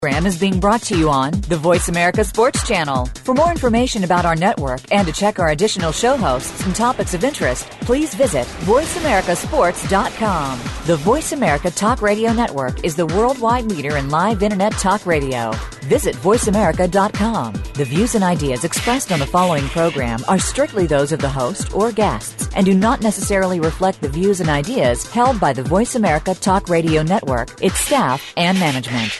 Program is being brought to you on the Voice America Sports Channel. For more information about our network and to check our additional show hosts and topics of interest, please visit voiceamericasports.com. The Voice America Talk Radio Network is the worldwide leader in live Internet talk radio. Visit voiceamerica.com. The views and ideas expressed on the following program are strictly those of the host or guests and do not necessarily reflect the views and ideas held by the Voice America Talk Radio Network, its staff, and management.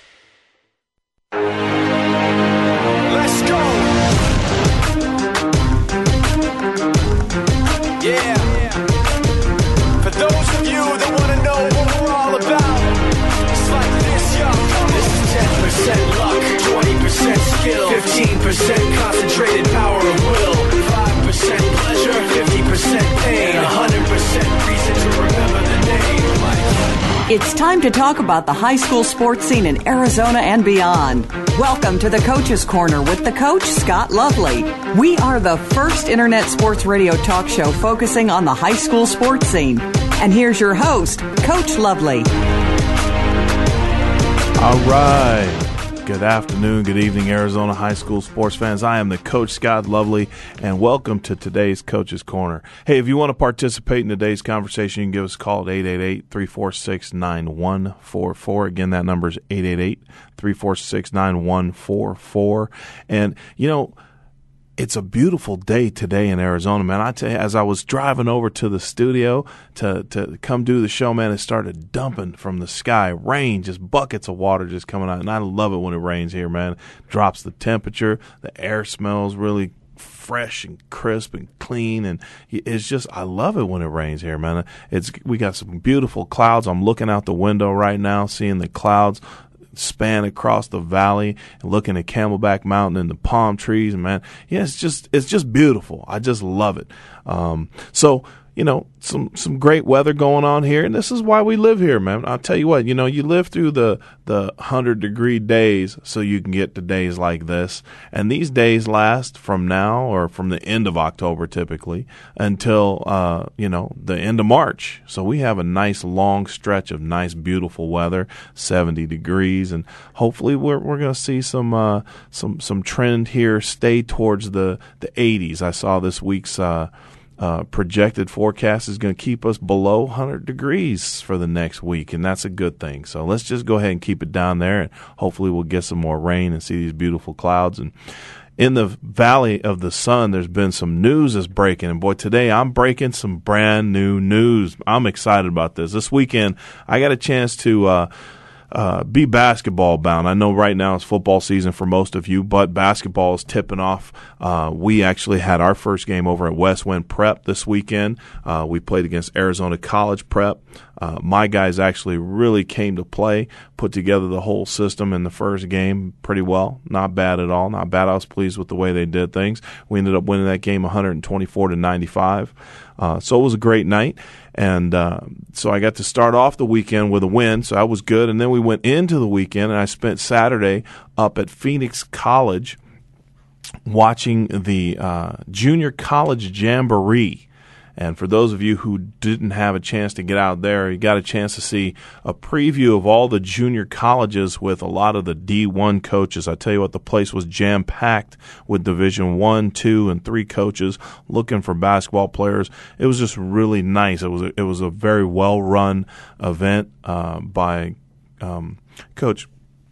Let's go. Yeah. For those of you that want to know what we're all about, it's like this, yo. This is 10% luck, 20% skill, 15% concentrated power of will, 5% pleasure, 50% pain, 100% reason to remember the name. It's time to talk about the high school sports scene in Arizona and beyond. Welcome to the Coach's Corner with the coach, Scott Lovely. We are the first internet sports radio talk show focusing on the high school sports scene. And here's your host, Coach Lovely. All right. Good afternoon, good evening, Arizona high school sports fans. I am the Coach Scott Lovely, and welcome to today's Coach's Corner. Hey, if you want to participate in today's conversation, you can give us a call at 888-346-9144. Again, that number is 888-346-9144. And, you know, it's a beautiful day today in Arizona, man. I tell you, as I was driving over to the studio to come do the show, man, it started dumping from the sky. Rain, just buckets of water just coming out. And I love it when it rains here, man. Drops the temperature. The air smells really fresh and crisp and clean. And it's just, I love it when it rains here, man. We got some beautiful clouds. I'm looking out the window right now, seeing the clouds span across the valley and looking at Camelback Mountain and the palm trees, and man, yeah, it's just beautiful. I just love it. So, you know, some great weather going on here, and this is why we live here, man. I'll tell you what, you know, you live through the 100-degree days so you can get to days like this, and these days last from now, or from the end of October typically, until you know, the end of March. So we have a nice long stretch of nice beautiful weather, 70 degrees, and hopefully we're going to see some trend here stay towards the 80s. I saw this week's projected forecast is going to keep us below 100 degrees for the next week, and that's a good thing. So let's just go ahead and keep it down there, and hopefully we'll get some more rain and see these beautiful clouds. And in the Valley of the Sun, there's been some news that's breaking, and boy, today I'm breaking some brand new news. I'm excited about this. This weekend, I got a chance to be basketball bound. I know right now it's football season for most of you, but basketball is tipping off. We actually had our first game over at Westwind Prep this weekend. We played against Arizona College Prep. My guys actually really came to play, put together the whole system in the first game pretty well. Not bad at all. Not bad. I was pleased with the way they did things. We ended up winning that game 124-95. So it was a great night. And so I got to start off the weekend with a win, so that was good. And then we went into the weekend, and I spent Saturday up at Phoenix College watching the Junior College Jamboree. And for those of you who didn't have a chance to get out there, you got a chance to see a preview of all the junior colleges with a lot of the D1 coaches. I tell you what, the place was jam-packed with Division I, II, and III coaches looking for basketball players. It was just really nice. It was a very well-run event by Coach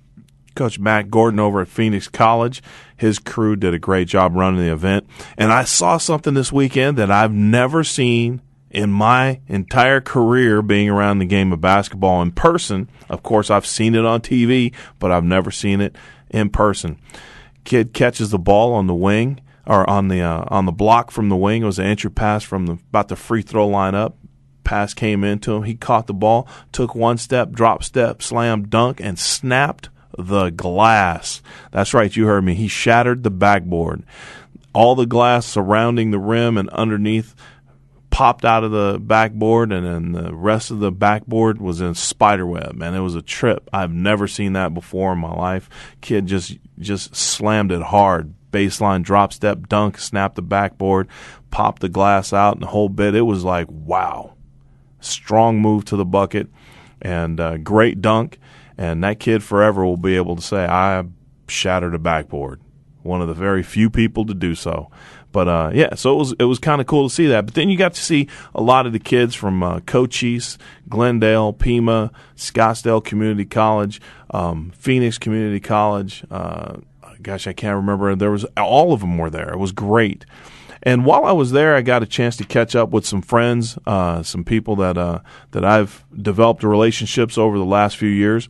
Matt Gordon over at Phoenix College. His crew did a great job running the event. And I saw something this weekend that I've never seen in my entire career being around the game of basketball in person. Of course, I've seen it on TV, but I've never seen it in person. Kid catches the ball on the wing, or on the block from the wing. It was an entry pass from about the free throw line up. Pass came into him. He caught the ball, took one step, drop step, slam dunk, and snapped the glass. That's right, you heard me. He shattered the backboard. All the glass surrounding the rim and underneath popped out of the backboard, and then the rest of the backboard was in spiderweb. Man, it was a trip. I've never seen that before in my life. Kid just slammed it hard. Baseline drop step dunk, snapped the backboard, popped the glass out, and the whole bit. It was like, wow. Strong move to the bucket, and great dunk. And that kid forever will be able to say, I shattered a backboard. One of the very few people to do so. But, so it was kind of cool to see that. But then you got to see a lot of the kids from Cochise, Glendale, Pima, Scottsdale Community College, Phoenix Community College. Gosh, I can't remember. All of them were there. It was great. And while I was there, I got a chance to catch up with some friends, some people that I've developed relationships over the last few years.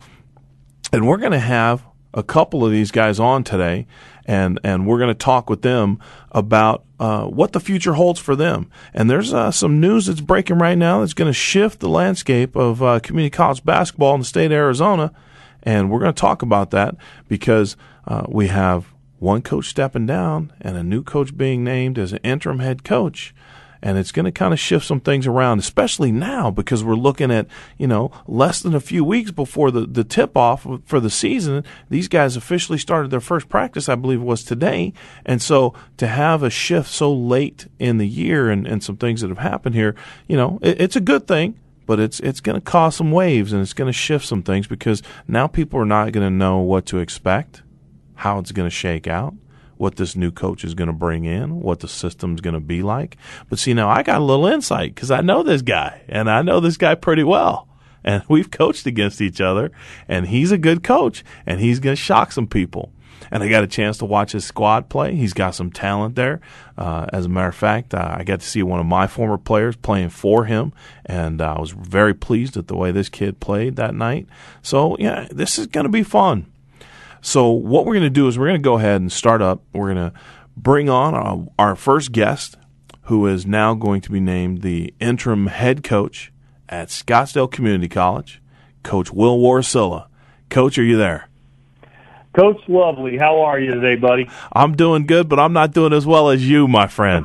And we're going to have a couple of these guys on today, and we're going to talk with them about what the future holds for them. And there's some news that's breaking right now that's going to shift the landscape of community college basketball in the state of Arizona. And we're going to talk about that because we have one coach stepping down and a new coach being named as an interim head coach. And it's going to kind of shift some things around, especially now because we're looking at, less than a few weeks before the tip-off for the season. These guys officially started their first practice, I believe it was today. And so to have a shift so late in the year and some things that have happened here, it's a good thing. But it's going to cause some waves and it's going to shift some things because now people are not going to know what to expect, how it's going to shake out, what this new coach is going to bring in, what the system's going to be like. But see, now I got a little insight because I know this guy, and I know this guy pretty well. And we've coached against each other, and he's a good coach, and he's going to shock some people. And I got a chance to watch his squad play. He's got some talent there. As a matter of fact, I got to see one of my former players playing for him, and I was very pleased at the way this kid played that night. So, yeah, this is going to be fun. So what we're going to do is we're going to go ahead and start up. We're going to bring on our first guest, who is now going to be named the interim head coach at Scottsdale Community College, Coach Will Warasila. Coach, are you there? Coach Lovely, how are you today, buddy? I'm doing good, but I'm not doing as well as you, my friend.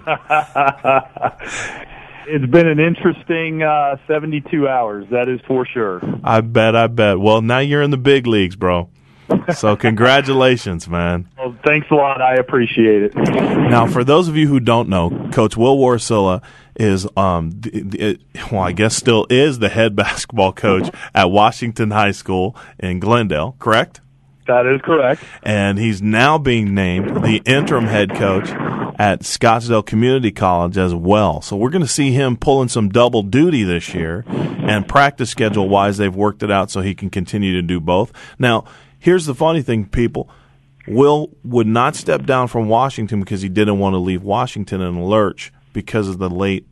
It's been an interesting 72 hours, that is for sure. I bet. Well, now you're in the big leagues, bro. So congratulations, man. Well, thanks a lot. I appreciate it. Now, for those of you who don't know, Coach Will Warasila is, I guess still is the head basketball coach at Washington High School in Glendale, correct? That is correct. And he's now being named the interim head coach at Scottsdale Community College as well. So we're going to see him pulling some double duty this year, and practice schedule-wise, they've worked it out so he can continue to do both. Now, here's the funny thing, people. Will would not step down from Washington because he didn't want to leave Washington in a lurch because of the late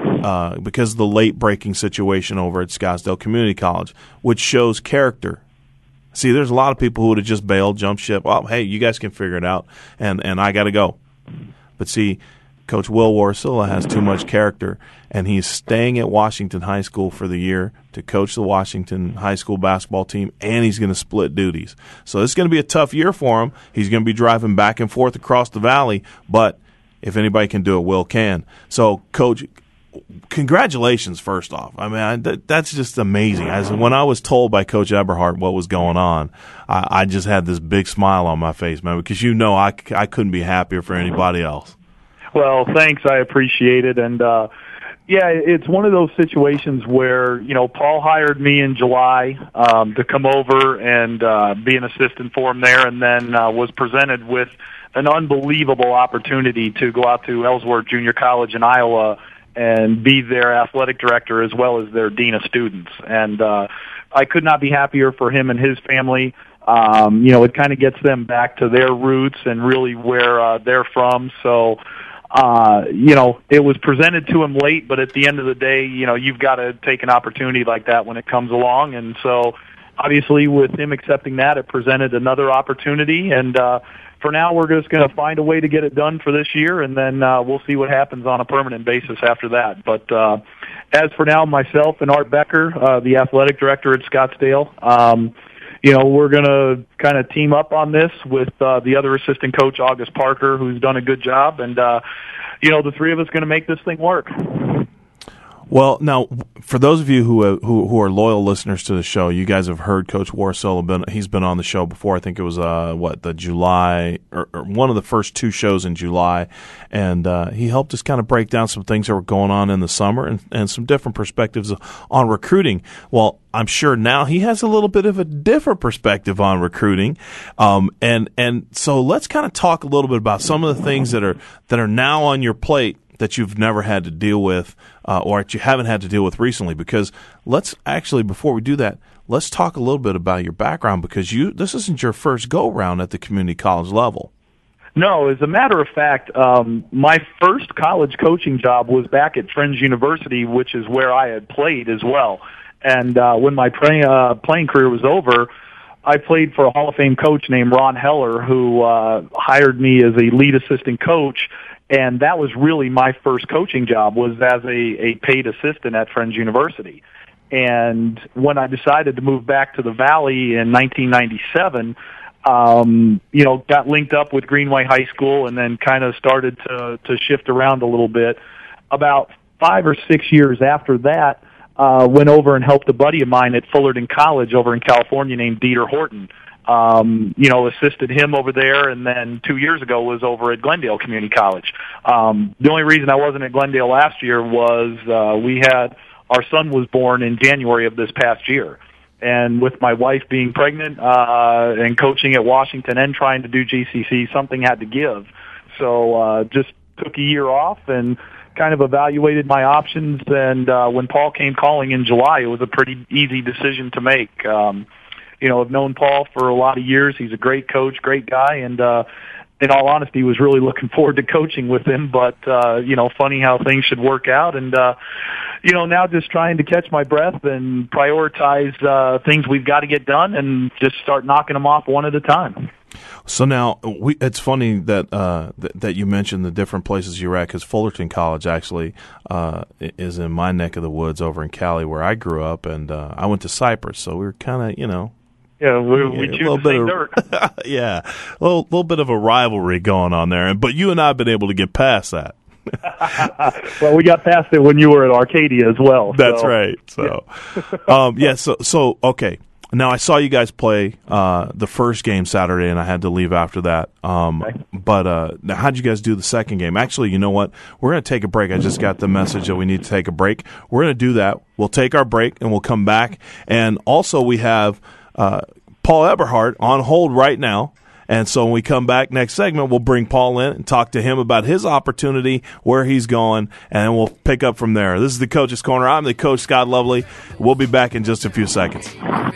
breaking situation over at Scottsdale Community College, which shows character. See, there's a lot of people who would have just bailed, jumped ship. Oh, hey, you guys can figure it out, and I got to go. But see, Coach Will Warasila has too much character, and he's staying at Washington High School for the year to coach the Washington High School basketball team, and he's going to split duties. So it's going to be a tough year for him. He's going to be driving back and forth across the valley, but if anybody can do it, Will can. So, Coach, congratulations, first off. I mean, that's just amazing. When I was told by Coach Eberhardt what was going on, I just had this big smile on my face, man, because I couldn't be happier for anybody else. Well, thanks. I appreciate it. And, it's one of those situations where, Paul hired me in July to come over and be an assistant for him there, and then was presented with an unbelievable opportunity to go out to Ellsworth Junior College in Iowa and be their athletic director as well as their dean of students. And I could not be happier for him and his family. It kind of gets them back to their roots and really where they're from. So, it was presented to him late, but at the end of the day, you've got to take an opportunity like that when it comes along. And so, obviously, with him accepting that, it presented another opportunity. And for now, we're just going to find a way to get it done for this year, and then we'll see what happens on a permanent basis after that. But as for now, myself and Art Becker, the athletic director at Scottsdale, we're going to kind of team up on this with the other assistant coach, August Parker, who's done a good job, and the three of us going to make this thing work. Well, now, for those of you who are loyal listeners to the show, you guys have heard Coach Warsola. He's been on the show before. I think it was the July or one of the first 2 shows in July, and he helped us kind of break down some things that were going on in the summer and some different perspectives on recruiting. Well, I'm sure now he has a little bit of a different perspective on recruiting, and so let's kind of talk a little bit about some of the things that are now on your plate that you've never had to deal with or that you haven't had to deal with recently. Because let's actually, before we do that, let's talk a little bit about your background, because this isn't your first go-round at the community college level. No, as a matter of fact, my first college coaching job was back at Friends University, which is where I had played as well. And when my playing career was over, I played for a Hall of Fame coach named Ron Heller, who hired me as a lead assistant coach. And that was really my first coaching job, was as a paid assistant at Friends University. And when I decided to move back to the Valley in 1997, got linked up with Greenway High School and then kind of started to shift around a little bit. About 5 or 6 years after that, went over and helped a buddy of mine at Fullerton College over in California named Dieter Horton. Assisted him over there, and then 2 years ago was over at Glendale Community College. The only reason I wasn't at Glendale last year was our son was born in January of this past year. And with my wife being pregnant and coaching at Washington and trying to do GCC, something had to give. So just took a year off and kind of evaluated my options. And when Paul came calling in July, it was a pretty easy decision to make. I've known Paul for a lot of years. He's a great coach, great guy, and in all honesty, was really looking forward to coaching with him. But funny how things should work out, and now just trying to catch my breath and prioritize things we've got to get done, and just start knocking them off one at a time. So now, it's funny that you mentioned the different places you're at, because Fullerton College actually is in my neck of the woods over in Cali, where I grew up, and I went to Cypress, so we were kind of, Yeah, we choose the same dirt. Yeah, a little bit of a rivalry going on there, but you and I have been able to get past that. Well, we got past it when you were at Arcadia as well. That's right. So, so okay. Now, I saw you guys play the first game Saturday, and I had to leave after that. But now, how'd you guys do the second game? Actually, you know what? We're going to take a break. I just got the message that we need to take a break. We're going to do that. We'll take our break, and we'll come back. And also, we have Paul Eberhardt on hold right now. And so when we come back next segment, we'll bring Paul in and talk to him about his opportunity, where he's going, and then we'll pick up from there. This is the Coach's Corner. I'm the Coach, Scott Lovely. We'll be back in just a few seconds. Yeah,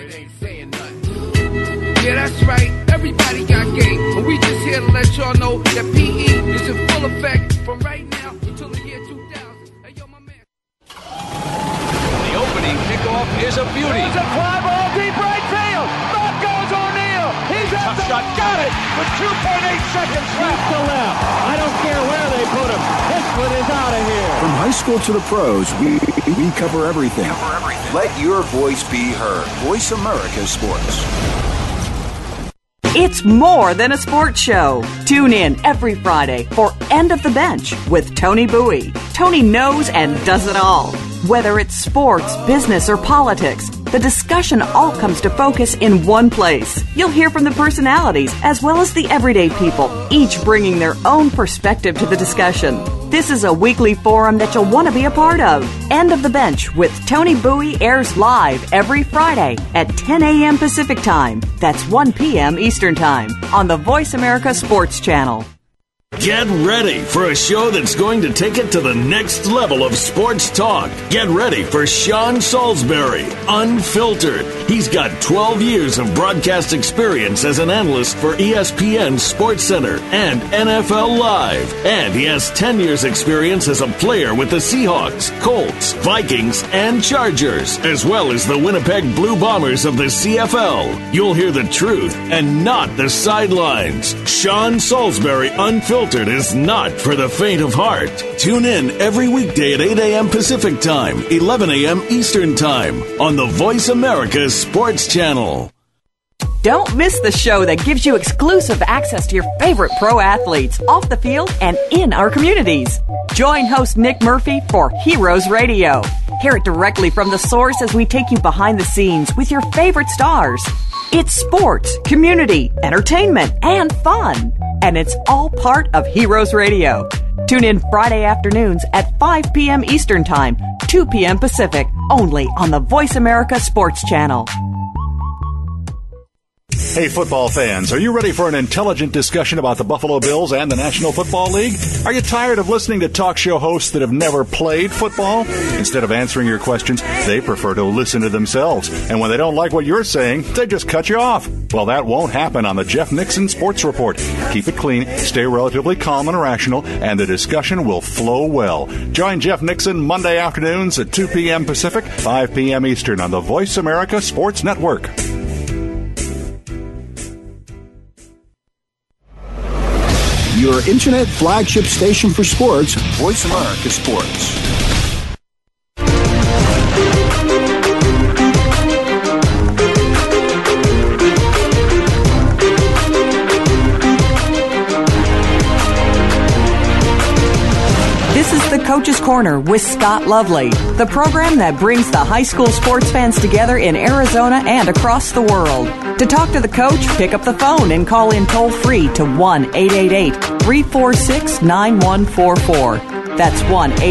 that's right. Everybody got game. But we just here to let y'all know that PE is in full effect from right now until the year 2000. Hey, yo, my man. The opening kickoff is a beauty. It's a fly ball deep right field. Back goes O'Neal. He's at the shot. Got it with 2.8 seconds left to left. I don't care where they put him. This one is out of here. From high school to the pros, we cover everything. Let your voice be heard. Voice America Sports. It's more than a sports show. Tune in every Friday for End of the Bench with Tony Bowie. Tony knows and does it all. Whether it's sports, business, or politics, the discussion all comes to focus in one place. You'll hear from the personalities as well as the everyday people, each bringing their own perspective to the discussion. This is a weekly forum that you'll want to be a part of. End of the Bench with Tony Bowie airs live every Friday at 10 a.m. Pacific Time. That's 1 p.m. Eastern Time on the Voice America Sports Channel. Get ready for a show that's going to take it to the next level of sports talk. Get ready for Sean Salisbury, Unfiltered. He's got 12 years of broadcast experience as an analyst for ESPN SportsCenter and NFL Live. And he has 10 years experience as a player with the Seahawks, Colts, Vikings, and Chargers, as well as the Winnipeg Blue Bombers of the CFL. You'll hear the truth and not the sidelines. Sean Salisbury, Unfiltered is not for the faint of heart. Tune in every weekday at 8 a.m. Pacific Time, 11 a.m. Eastern Time on the Voice America Sports Channel. Don't miss the show that gives you exclusive access to your favorite pro athletes off the field and in our communities. Join host Nick Murphy for Heroes Radio. Hear it directly from the source as we take you behind the scenes with your favorite stars. It's sports, community, entertainment, and fun. And it's all part of Heroes Radio. Tune in Friday afternoons at 5 p.m. Eastern Time, 2 p.m. Pacific, only on the Voice America Sports Channel. Hey, football fans, are you ready for an intelligent discussion about the Buffalo Bills and the National Football League? Are you tired of listening to talk show hosts that have never played football? Instead of answering your questions, they prefer to listen to themselves. And when they don't like what you're saying, they just cut you off. Well, that won't happen on the Jeff Nixon Sports Report. Keep it clean, stay relatively calm and rational, and the discussion will flow well. Join Jeff Nixon Monday afternoons at 2 p.m. Pacific, 5 p.m. Eastern on the Voice America Sports Network. Your internet flagship station for sports, Voice America Sports. This is the Coach's Corner with Scott Lovely, the program that brings the high school sports fans together in Arizona and across the world. To talk to the coach, pick up the phone and call in toll-free to 1-888-346-9144. That's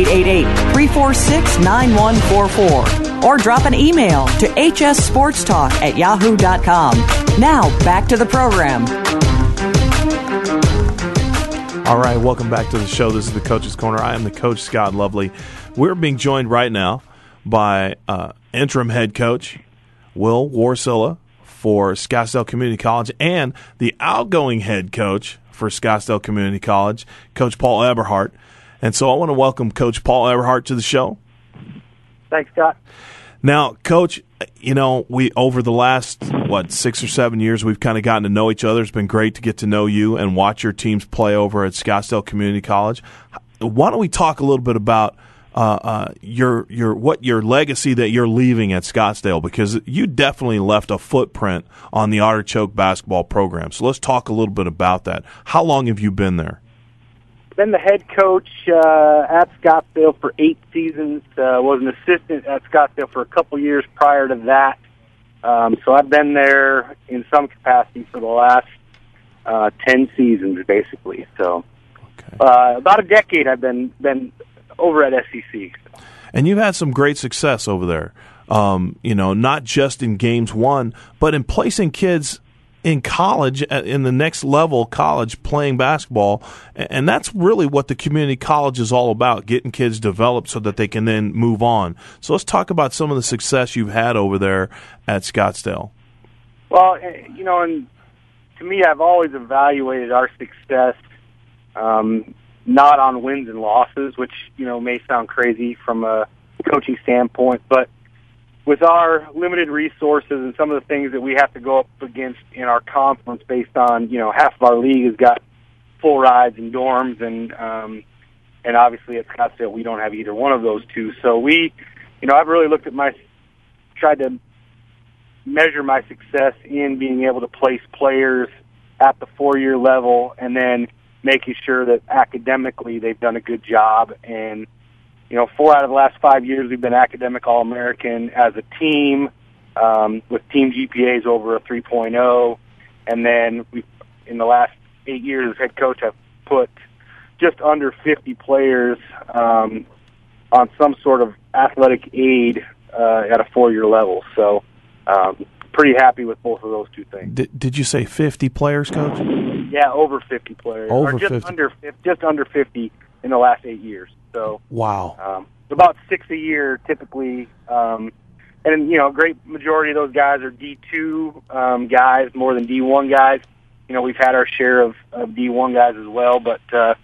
1-888-346-9144. Or drop an email to hssportstalk@yahoo.com. Now, back to the program. All right, welcome back to the show. This is the Coach's Corner. I am the coach, Scott Lovely. We're being joined right now by interim head coach Will Warcilla for Scottsdale Community College and the outgoing head coach for Scottsdale Community College, Coach Paul Eberhardt. And so I want to welcome Coach Paul Eberhardt to the show. Thanks, Scott. Now, Coach, you know, we over the last, 6 or 7 years, we've kind of gotten to know each other. It's been great to get to know you and watch your teams play over at Scottsdale Community College. Why don't we talk a little bit about your legacy that you're leaving at Scottsdale, because you definitely left a footprint on the Artichoke basketball program. So let's talk a little bit about that. How long have you been there? Been the head coach at Scottsdale for 8 seasons. Was an assistant at Scottsdale for a couple years prior to that. So I've been there in some capacity for the last 10 seasons, basically. So about a decade I've been over at SEC. And you've had some great success over there, not just in games won, but in placing kids in college, in the next level college, playing basketball. And that's really what the community college is all about, getting kids developed so that they can then move on. So let's talk about some of the success you've had over there at Scottsdale. Well, and to me, I've always evaluated our success not on wins and losses, which, may sound crazy from a coaching standpoint, but with our limited resources and some of the things that we have to go up against in our conference based on, half of our league has got full rides and dorms, and obviously at Scottsdale we don't have either one of those two. So I've really looked at tried to measure my success in being able to place players at the 4-year level and then making sure that academically they've done a good job. And 4 out of the last 5 years we've been academic All-American as a team, with team GPAs over a 3.0. And then in the last 8 years as head coach, I've put just under 50 players on some sort of athletic aid at a 4-year level. So pretty happy with both of those two things. Did you say 50 players, Coach? Yeah, over 50 players. Over or just 50. Just under 50 in the last 8 years. So wow, about 6 a year typically, and a great majority of those guys are D2 guys more than D1 guys. We've had our share of D1 guys as well, but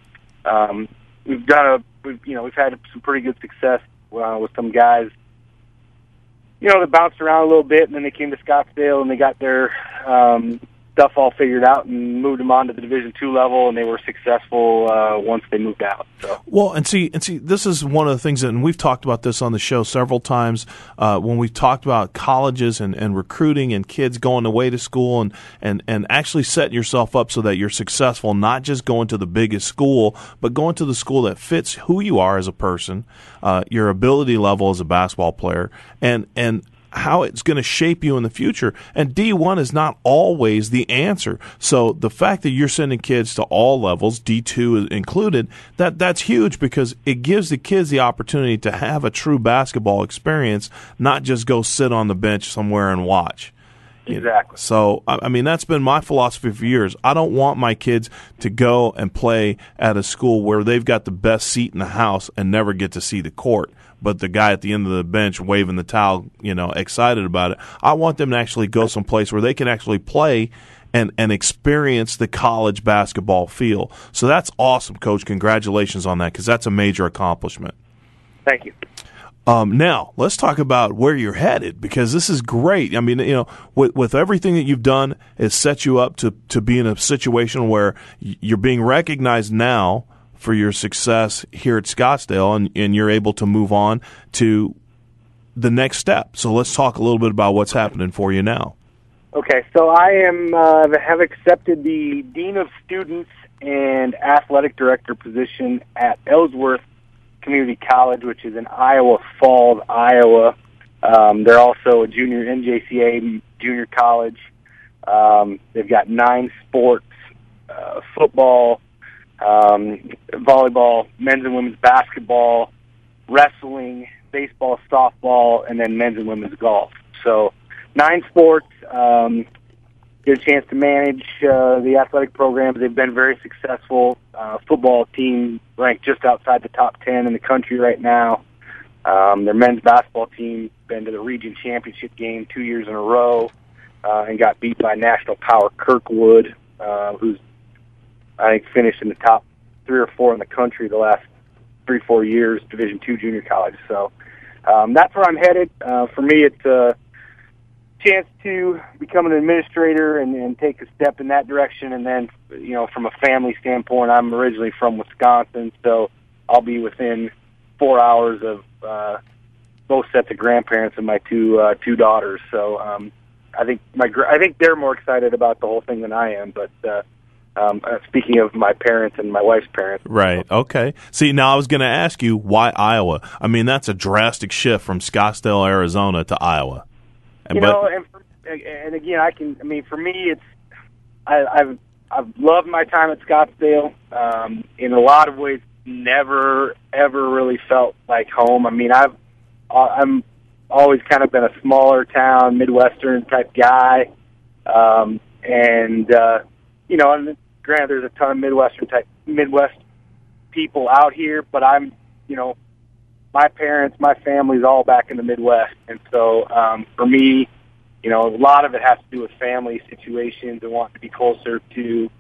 we've had some pretty good success with some guys. That bounced around a little bit, and then they came to Scottsdale and they got their stuff all figured out and moved them on to the Division II level, and they were successful once they moved out. So. Well, and see, this is one of the things that, and we've talked about this on the show several times when we've talked about colleges and recruiting and kids going away to school and actually setting yourself up so that you're successful, not just going to the biggest school, but going to the school that fits who you are as a person, your ability level as a basketball player, and how it's going to shape you in the future. And D1 is not always the answer. So the fact that you're sending kids to all levels, D2 included, that's huge because it gives the kids the opportunity to have a true basketball experience, not just go sit on the bench somewhere and watch. Exactly. So, I mean, that's been my philosophy for years. I don't want my kids to go and play at a school where they've got the best seat in the house and never get to see the court, but the guy at the end of the bench waving the towel, excited about it. I want them to actually go someplace where they can actually play and experience the college basketball feel. So that's awesome, Coach. Congratulations on that because that's a major accomplishment. Thank you. Now, let's talk about where you're headed because this is great. I mean, with everything that you've done, it sets you up to be in a situation where you're being recognized now for your success here at Scottsdale, and you're able to move on to the next step. So let's talk a little bit about what's happening for you now. Okay, so I have accepted the Dean of Students and Athletic Director position at Ellsworth Community College, which is in Iowa Falls, Iowa. They're also a junior NJCA junior college. They've got 9 sports, football, volleyball, men's and women's basketball, wrestling, baseball, softball, and then men's and women's golf. So 9 sports. Get a chance to manage the athletic programs. They've been very successful. Football team ranked just outside the top 10 in the country right now. Their men's basketball team been to the region championship game 2 years in a row and got beat by national power Kirkwood, who's I think finished in the top 3 or 4 in the country the last 3-4 years, Division II junior college. So that's where I'm headed. For me, it's a chance to become an administrator and take a step in that direction. And then, from a family standpoint, I'm originally from Wisconsin, so I'll be within 4 hours of both sets of grandparents and my two daughters. So I think they're more excited about the whole thing than I am. But speaking of my parents and my wife's parents. Right. Okay. See, now I was going to ask you why Iowa. I mean, that's a drastic shift from Scottsdale, Arizona to Iowa. And again, for me, it's I've loved my time at Scottsdale. In a lot of ways, never ever really felt like home. I mean, I'm always kind of been a smaller town, Midwestern type guy, and granted, there's a ton of Midwest people out here, but I'm, my parents, my family's all back in the Midwest. And so for me, a lot of it has to do with family situations and wanting to be closer to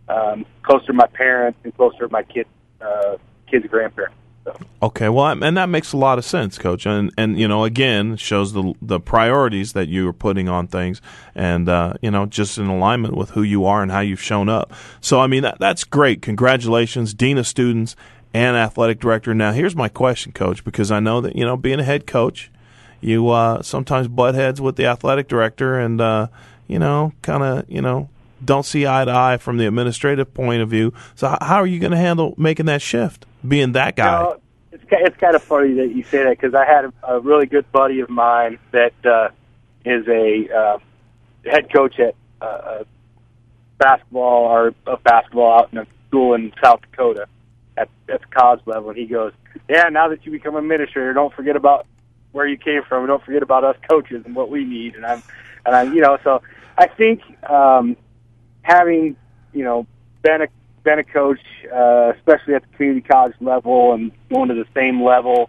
my parents and closer to my kids' grandparents. So. Okay, well, and that makes a lot of sense, Coach. And again, shows the priorities that you are putting on things and, just in alignment with who you are and how you've shown up. So, I mean, that's great. Congratulations, Dean of Students and Athletic Director. Now, here's my question, Coach, because I know that, being a head coach, you sometimes butt heads with the Athletic Director and, don't see eye to eye from the administrative point of view. So how are you going to handle making that shift, being that guy? It's kind of funny that you say that because I had a really good buddy of mine that is a head coach at basketball out in a school in South Dakota at the college level, and he goes, "Yeah, now that you become an administrator, don't forget about where you came from. Don't forget about us coaches and what we need." And I'm so I think having been a coach, especially at the community college level and going to the same level,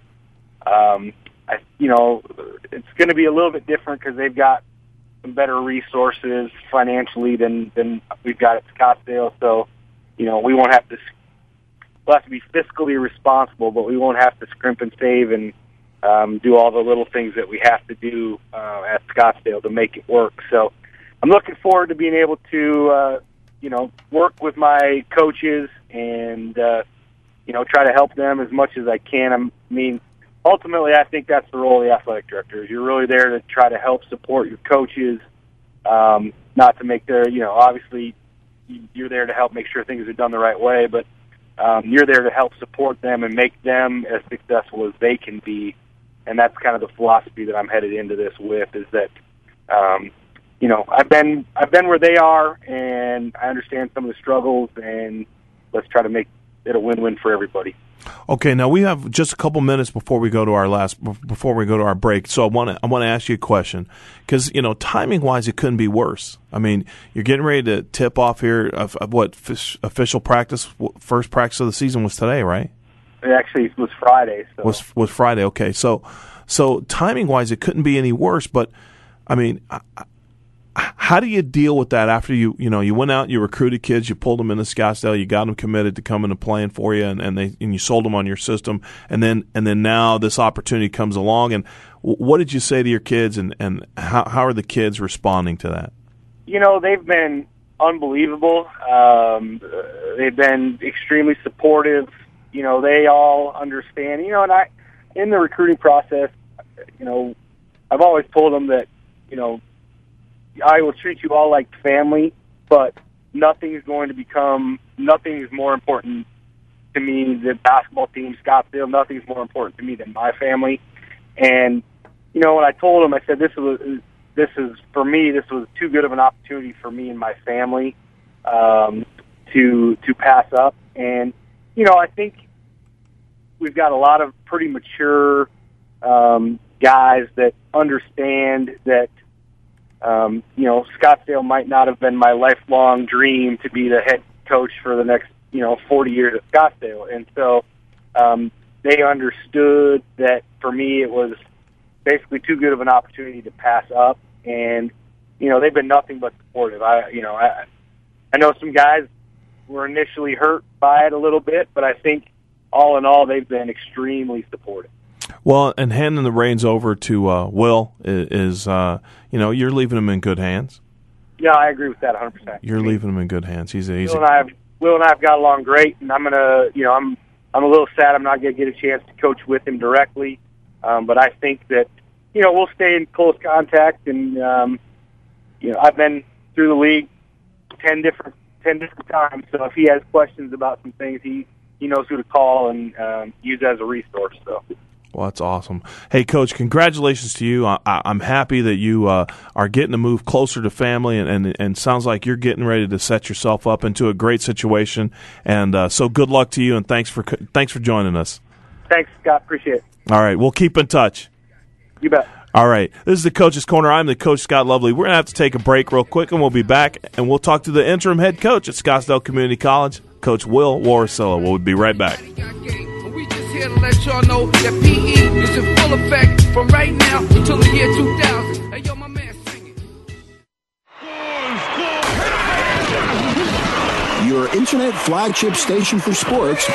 it's going to be a little bit different because they've got some better resources financially than we've got at Scottsdale. So, we'll have to be fiscally responsible, but we won't have to scrimp and save and do all the little things that we have to do at Scottsdale to make it work. So I'm looking forward to being able to, work with my coaches and, try to help them as much as I can. Ultimately, I think that's the role of the athletic director. Is you're really there to try to help support your coaches, not to make their, obviously you're there to help make sure things are done the right way, but you're there to help support them and make them as successful as they can be. And that's kind of the philosophy that I'm headed into this with, is that, I've been where they are, and I understand some of the struggles, and let's try to make it a win-win for everybody. Okay, now we have just a couple minutes before we go to our break. So I want to ask you a question, because timing wise, it couldn't be worse. I mean, you're getting ready to tip off here of what official practice, first practice of the season was today, right? It actually was Friday. So. Was Friday? Okay, so timing wise, it couldn't be any worse. But I mean, how do you deal with that after you went out, you recruited kids, you pulled them into Scottsdale, you got them committed to coming and playing for you, and you sold them on your system, and then now this opportunity comes along, and what did you say to your kids, and how are the kids responding to that? They've been unbelievable. They've been extremely supportive. They all understand. And in the recruiting process, I've always told them that, I will treat you all like family, but nothing is more important to me than basketball team, Scottsdale. Nothing is more important to me than my family. And, when I told them, I said, this is for me, this was too good of an opportunity for me and my family, to pass up. And, I think we've got a lot of pretty mature, guys that understand that, Scottsdale might not have been my lifelong dream to be the head coach for the next, 40 years at Scottsdale. And so they understood that for me it was basically too good of an opportunity to pass up. And, they've been nothing but supportive. I know some guys were initially hurt by it a little bit, but I think all in all, they've been extremely supportive. Well, and handing the reins over to Will is you're leaving him in good hands. Yeah, I agree with that 100%. You're leaving him in good hands. Will and I have got along great, and I'm gonna, I'm a little sad I'm not gonna get a chance to coach with him directly, but I think that we'll stay in close contact, and I've been through the league 10 different times, so if he has questions about some things, he knows who to call and use as a resource. So. Well, that's awesome. Hey, Coach, congratulations to you. I'm happy that you are getting to move closer to family, and sounds like you're getting ready to set yourself up into a great situation. And so good luck to you, and thanks for joining us. Thanks, Scott. Appreciate it. All right, we'll keep in touch. You bet. All right, this is the Coach's Corner. I'm the Coach, Scott Lovely. We're going to have to take a break real quick, and we'll be back, and we'll talk to the interim head coach at Scottsdale Community College, Coach Will Warasilla. We'll be right back. Here to let y'all know that PE is in full effect from right now until the year 2000. Hey, yo, my man, sing it. Your internet flagship station for sports.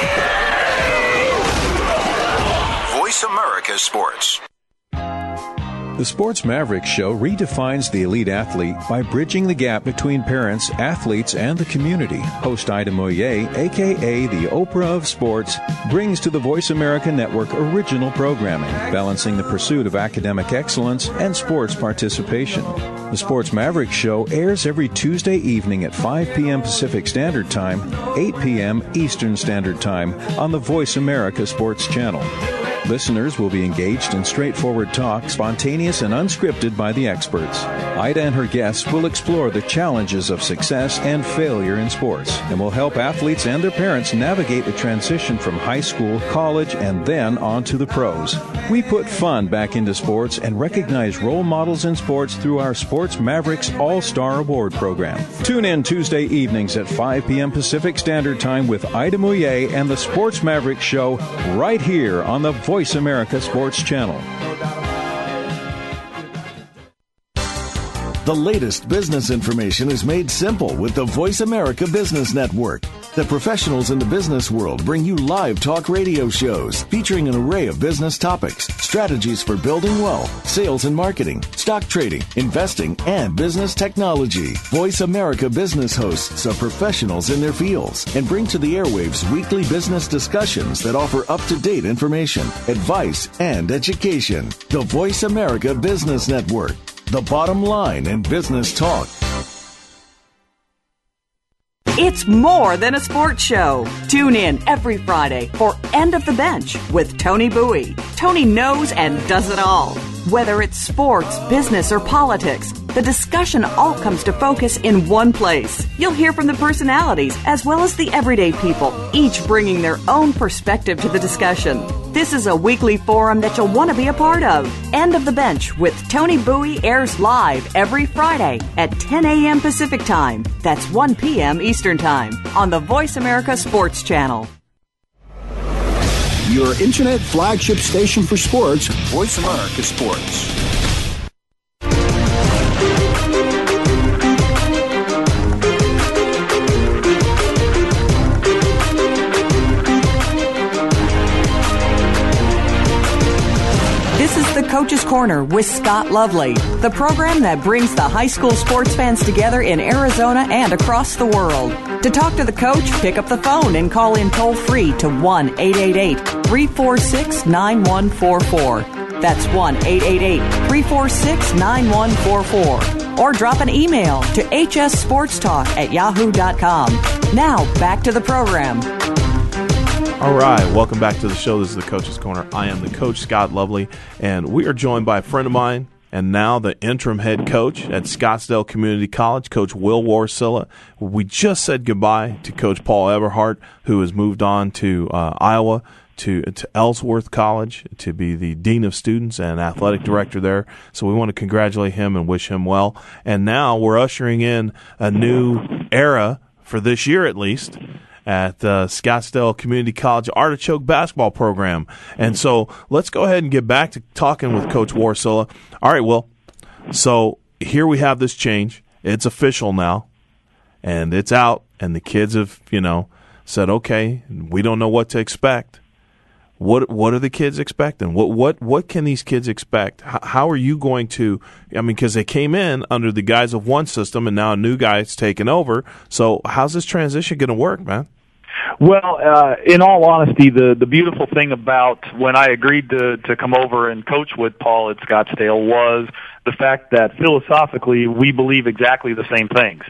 Voice America Sports. The Sports Mavericks Show redefines the elite athlete by bridging the gap between parents, athletes, and the community. Host Ida Moye, a.k.a. the Oprah of Sports, brings to the Voice America Network original programming, balancing the pursuit of academic excellence and sports participation. The Sports Mavericks Show airs every Tuesday evening at 5 p.m. Pacific Standard Time, 8 p.m. Eastern Standard Time on the Voice America Sports Channel. Listeners will be engaged in straightforward talk, spontaneous and unscripted by the experts. Ida and her guests will explore the challenges of success and failure in sports and will help athletes and their parents navigate the transition from high school, college, and then on to the pros. We put fun back into sports and recognize role models in sports through our Sports Mavericks All-Star Award program. Tune in Tuesday evenings at 5 p.m. Pacific Standard Time with Ida Moye and the Sports Mavericks Show right here on the Voice America Sports Channel. The latest business information is made simple with the Voice America Business Network. The professionals in the business world bring you live talk radio shows featuring an array of business topics, strategies for building wealth, sales and marketing, stock trading, investing, and business technology. Voice America Business hosts are professionals in their fields and bring to the airwaves weekly business discussions that offer up-to-date information, advice, and education. The Voice America Business Network. The bottom line in business talk. It's more than a sports show. Tune in every Friday for End of the Bench with Tony Bowie. Tony knows and does it all. Whether it's sports, business, or politics, the discussion all comes to focus in one place. You'll hear from the personalities as well as the everyday people, each bringing their own perspective to the discussion. This is a weekly forum that you'll want to be a part of. End of the Bench with Tony Bowie airs live every Friday at 10 a.m. Pacific Time. That's 1 p.m. Eastern Time on the Voice America Sports Channel. Your internet flagship station for sports, Voice America Sports. This is the Coach's Corner with Scott Lovely, the program that brings the high school sports fans together in Arizona and across the world. To talk to the coach, pick up the phone and call in toll-free to 1-888-346-9144. That's 1-888-346-9144. Or drop an email to hssportstalk@yahoo.com. Now, back to the program. All right, welcome back to the show. This is the Coach's Corner. I am the coach, Scott Lovely, and we are joined by a friend of mine and now the interim head coach at Scottsdale Community College, Coach Will Warcilla. We just said goodbye to Coach Paul Eberhardt, who has moved on to Iowa, to Ellsworth College to be the Dean of Students and Athletic Director there. So we want to congratulate him and wish him well. And now we're ushering in a new era, for this year at least, at Scottsdale Community College Artichoke basketball program. And so let's go ahead and get back to talking with Coach Warcilla. All right, Will. So here we have this change. It's official now, and it's out, and the kids have, said, okay, we don't know what to expect. What are the kids expecting? What can these kids expect? How are you going to? Because they came in under the guise of one system, and now a new guy's taken over. So how's this transition going to work, man? Well, in all honesty, the beautiful thing about when I agreed to come over and coach with Paul at Scottsdale was the fact that philosophically we believe exactly the same things.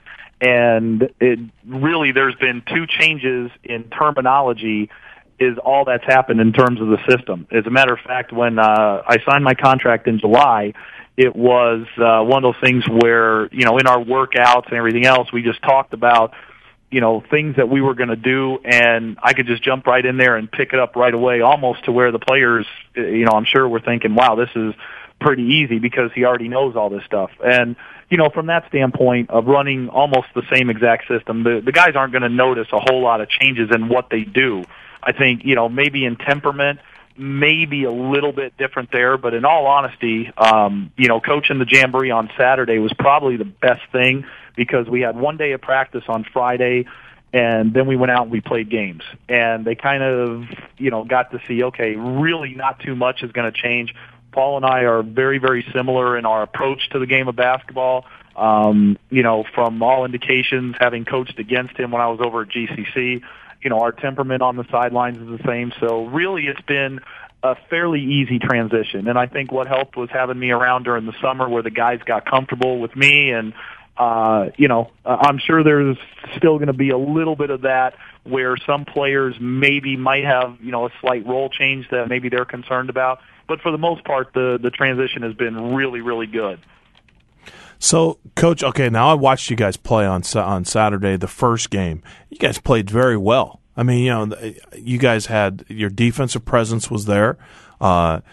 And there's been two changes in terminology is all that's happened in terms of the system. As a matter of fact, when I signed my contract in July, it was one of those things where, in our workouts and everything else, we just talked about, things that we were going to do, and I could just jump right in there and pick it up right away, almost to where the players, I'm sure were thinking, wow, this is pretty easy because he already knows all this stuff. And, from that standpoint of running almost the same exact system, the guys aren't going to notice a whole lot of changes in what they do. I think, maybe in temperament, maybe a little bit different there, but in all honesty, coaching the Jamboree on Saturday was probably the best thing because we had one day of practice on Friday, and then we went out and we played games. And they kind of, got to see, okay, really not too much is going to change. Paul and I are very, very similar in our approach to the game of basketball. From all indications, having coached against him when I was over at GCC, our temperament on the sidelines is the same. So really it's been a fairly easy transition. And I think what helped was having me around during the summer where the guys got comfortable with me. And, I'm sure there's still going to be a little bit of that where some players maybe might have, a slight role change that maybe they're concerned about. But for the most part, the transition has been really, really good. So, Coach, okay, now I watched you guys play on Saturday, the first game. You guys played very well. You guys had your defensive presence was there, and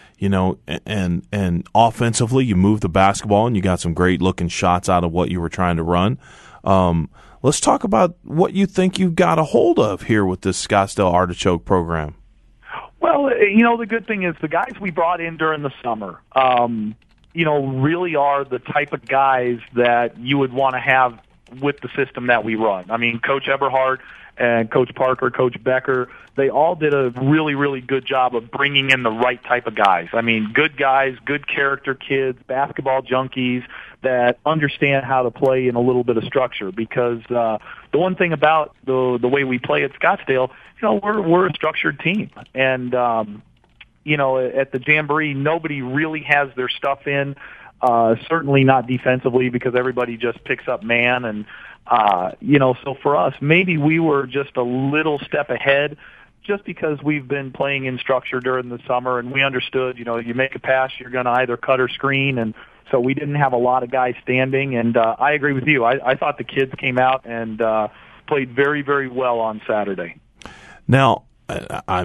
offensively you moved the basketball and you got some great looking shots out of what you were trying to run. Let's talk about what you think you've got a hold of here with this Scottsdale Artichoke program. Well, the good thing is the guys we brought in during the summer, really are the type of guys that you would want to have with the system that we run. I mean, Coach Eberhardt and Coach Parker, Coach Becker, they all did a really, really good job of bringing in the right type of guys. I mean, good guys, good character kids, basketball junkies that understand how to play in a little bit of structure. Because the one thing about the way we play at Scottsdale, we're a structured team. And, at the Jamboree, nobody really has their stuff in. Certainly not defensively, because everybody just picks up man. And, so for us, maybe we were just a little step ahead just because we've been playing in structure during the summer, and we understood, you make a pass, you're going to either cut or screen. And so we didn't have a lot of guys standing. And I agree with you. I thought the kids came out and played very, very well on Saturday. Now, I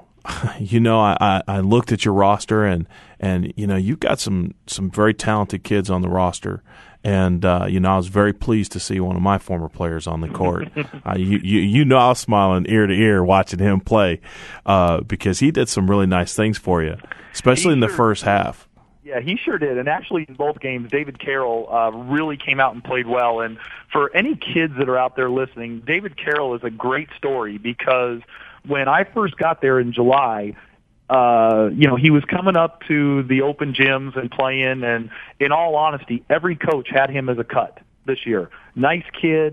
looked at your roster, and you've got some very talented kids on the roster, and I was very pleased to see one of my former players on the court. I was smiling ear to ear watching him play because he did some really nice things for you, especially in the first half. Yeah, he sure did. And actually in both games, David Carroll really came out and played well. And for any kids that are out there listening, David Carroll is a great story because when I first got there in July, he was coming up to the open gyms and playing, and in all honesty, every coach had him as a cut this year. Nice kid,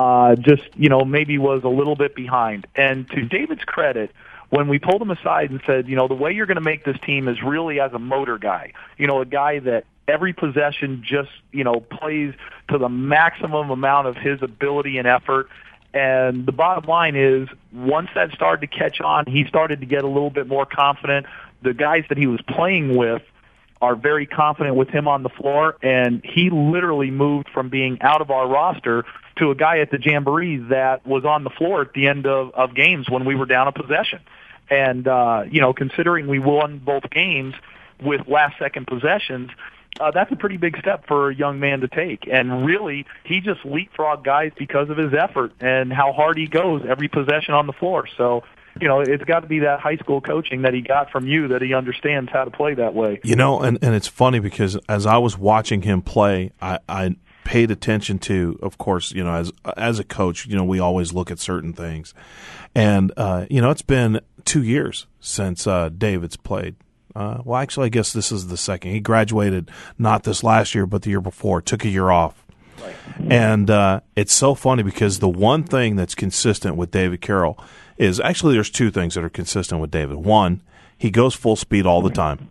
maybe was a little bit behind. And to David's credit, when we pulled him aside and said, the way you're going to make this team is really as a motor guy, a guy that every possession just, plays to the maximum amount of his ability and effort. And the bottom line is, once that started to catch on, he started to get a little bit more confident. The guys that he was playing with are very confident with him on the floor, and he literally moved from being out of our roster to a guy at the Jamboree that was on the floor at the end of games when we were down a possession. And, considering we won both games with last-second possessions, that's a pretty big step for a young man to take. And really, he just leapfrogged guys because of his effort and how hard he goes every possession on the floor. So, it's got to be that high school coaching that he got from you that he understands how to play that way. And it's funny because as I was watching him play, I paid attention to, of course, as a coach, we always look at certain things. And, it's been 2 years since David's played. Actually, I guess this is the second. He graduated not this last year, but the year before. Took a year off. Right. And it's so funny because the one thing that's consistent with David Carroll is actually there's two things that are consistent with David. One, he goes full speed all the time.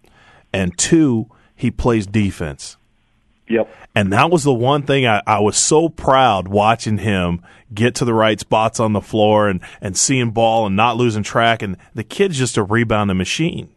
And two, he plays defense. Yep. And that was the one thing I was so proud watching him get to the right spots on the floor and seeing ball and not losing track. And the kid's just a rebounding machine.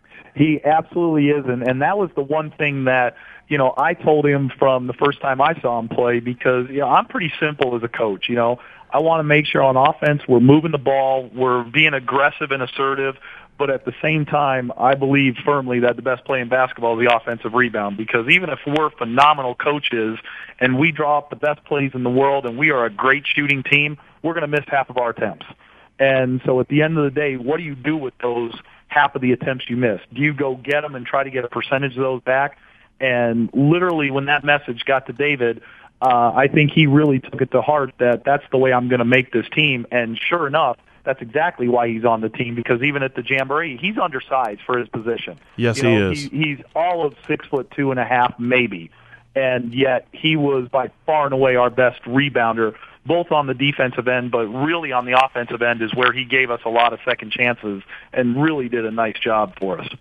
He absolutely is, and that was the one thing that, I told him from the first time I saw him play because, I'm pretty simple as a coach, I want to make sure on offense we're moving the ball, we're being aggressive and assertive, but at the same time, I believe firmly that the best play in basketball is the offensive rebound because even if we're phenomenal coaches and we draw up the best plays in the world and we are a great shooting team, we're going to miss half of our attempts. And so at the end of the day, what do you do with those half of the attempts you missed? Do you go get them and try to get a percentage of those back? And literally when that message got to David, I think he really took it to heart that that's the way I'm going to make this team. And sure enough, that's exactly why he's on the team because even at the Jamboree, he's undersized for his position. Yes, he is. He's all of 6'2.5", maybe. And yet he was by far and away our best rebounder, both on the defensive end, but really on the offensive end is where he gave us a lot of second chances and really did a nice job for us.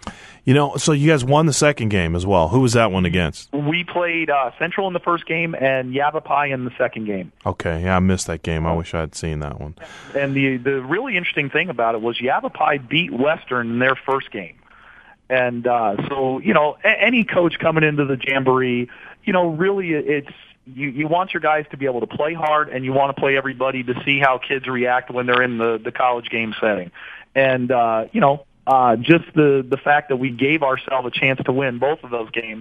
So you guys won the second game as well. Who was that one against? We played Central in the first game and Yavapai in the second game. Okay, yeah, I missed that game. I wish I had seen that one. And the really interesting thing about it was Yavapai beat Western in their first game. And so, any coach coming into the Jamboree, really it's you want your guys to be able to play hard and you want to play everybody to see how kids react when they're in the college game setting. And, just the fact that we gave ourselves a chance to win both of those games,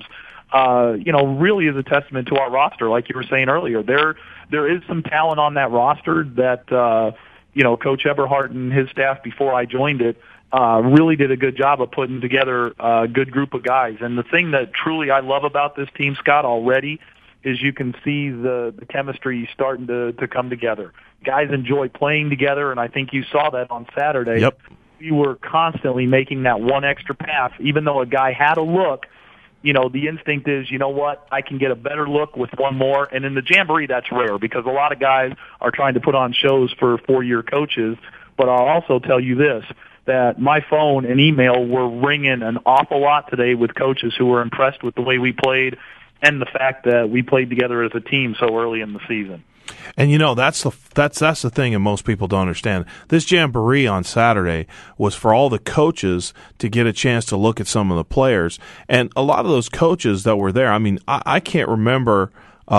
really is a testament to our roster. Like you were saying earlier, there is some talent on that roster that, Coach Eberhardt and his staff before I joined it really did a good job of putting together a good group of guys. And the thing that truly I love about this team, Scott, already is you can see the chemistry starting to come together. Guys enjoy playing together, and I think you saw that on Saturday. Yep. We were constantly making that one extra pass, even though a guy had a look. The instinct is, you know what, I can get a better look with one more. And in the Jamboree, that's rare because a lot of guys are trying to put on shows for four-year coaches. But I'll also tell you this, that my phone and email were ringing an awful lot today with coaches who were impressed with the way we played and the fact that we played together as a team so early in the season. And that's the thing, and most people don't understand. This Jamboree on Saturday was for all the coaches to get a chance to look at some of the players, and a lot of those coaches that were there. I mean, I can't remember.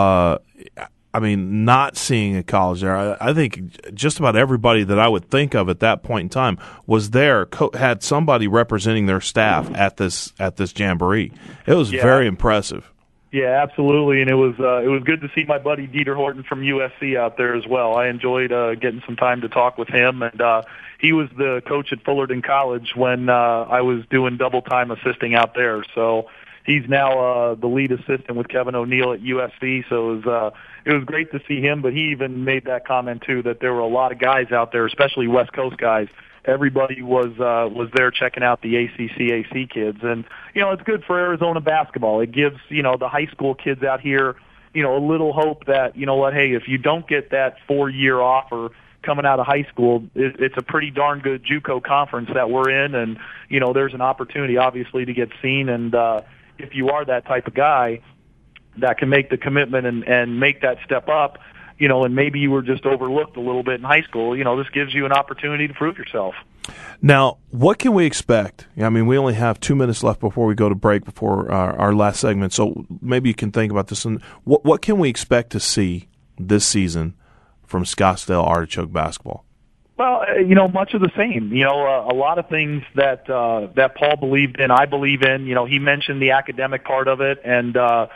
Not seeing a college there. I think just about everybody that I would think of at that point in time was there. Had somebody representing their staff at this Jamboree. It was very impressive. Yeah, absolutely, and it was good to see my buddy Dieter Horton from USC out there as well. I enjoyed getting some time to talk with him, and he was the coach at Fullerton College when I was doing double time assisting out there. So he's now the lead assistant with Kevin O'Neill at USC. So it was great to see him. But he even made that comment too, that there were a lot of guys out there, especially West Coast guys. Everybody was there checking out the ACC kids, and it's good for Arizona basketball. It gives the high school kids out here a little hope that hey, if you don't get that 4-year offer coming out of high school, it's a pretty darn good JUCO conference that we're in, and there's an opportunity obviously to get seen. And if you are that type of guy that can make the commitment and make that step up, and maybe you were just overlooked a little bit in high school, this gives you an opportunity to prove yourself. Now, what can we expect? I mean, we only have 2 minutes left before we go to break, before our last segment, so maybe you can think about this. And what can we expect to see this season from Scottsdale Artichoke basketball? Well, much of the same. A lot of things that Paul believed in, I believe in. He mentioned the academic part of it, and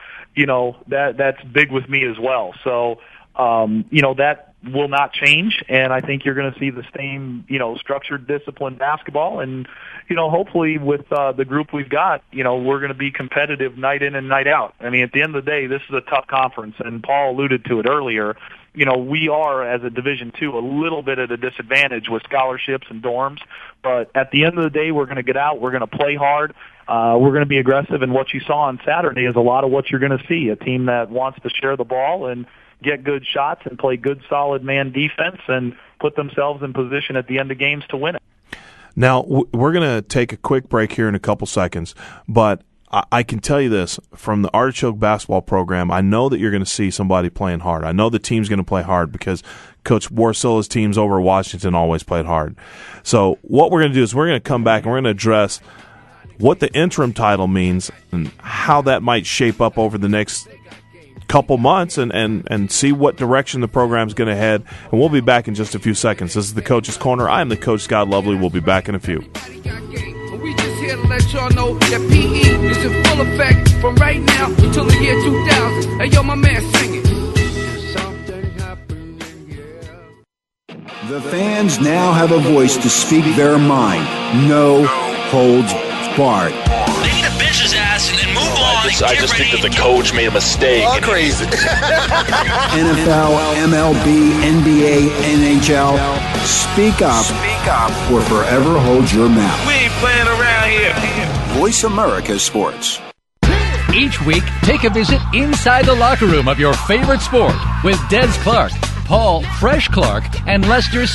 that's big with me as well. So that will not change, and I think you're going to see the same, structured, disciplined basketball. And, hopefully with the group we've got, we're going to be competitive night in and night out. I mean, at the end of the day, this is a tough conference, and Paul alluded to it earlier. We are, as a Division II, a little bit at a disadvantage with scholarships and dorms. But at the end of the day, we're going to get out. We're going to play hard. We're going to be aggressive. And what you saw on Saturday is a lot of what you're going to see, a team that wants to share the ball and get good shots and play good, solid man defense and put themselves in position at the end of games to win it. Now, we're going to take a quick break here in a couple seconds, but I can tell you this, from the Artichoke basketball program, I know that you're going to see somebody playing hard. I know the team's going to play hard because Coach Warsilla's teams over at Washington always played hard. So what we're going to do is we're going to come back and we're going to address what the interim title means and how that might shape up over the next couple months and see what direction the program's going to head. And we'll be back in just a few seconds. This is the Coach's Corner. I'm the Coach, Scott Lovely. We'll be back in a few. We just here to let y'all know that PE is in full effect from right now until the year 2000. Hey, yo, my man, sing it. The fans now have a voice to speak their mind. No holds barred. They need to bench his ass and move on. I just think that the coach made a mistake. All crazy. NFL, MLB, NBA, NHL. Speak up. Speak up or forever hold your mouth. We ain't playing around here. Voice America Sports. Each week, take a visit inside the locker room of your favorite sport with Des Clark, Paul Fresh Clark, and Lester